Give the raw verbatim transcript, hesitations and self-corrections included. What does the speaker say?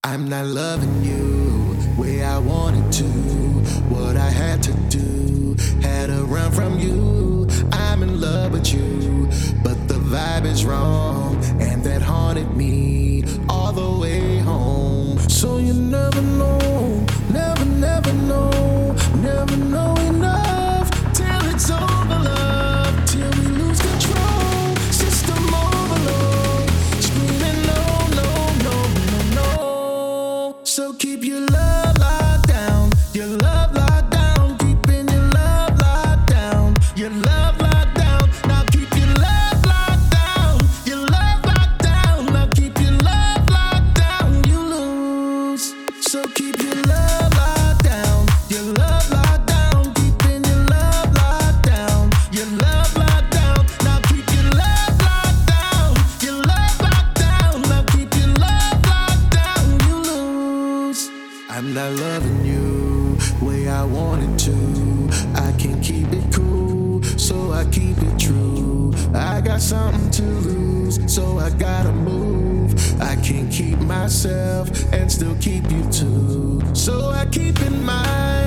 I'm not loving you way I wanted to. What I had to do, had to run from you. I'm in love with you, but the vibe is wrong, and that haunted me all the way home. So you never know, never, never know, never know enough till it's over, love, till we lose control. System overload, screaming no, no, no, no, no. So keep your love locked down, your love locked down, keeping your love locked down, your love locked down. Now keep your love locked down, your love locked down. Now keep your love locked down, you lose. So keep your love locked down, your love locked down, keeping your love locked down, your love locked down. Now keep your love locked down, your love locked down. Now keep your love locked down, you lose. I'm not loving you way I wanted to. I can't keep it cool, so I keep it true. I got something to lose, so I gotta move. I can't keep myself and still keep you too. So I keep in mind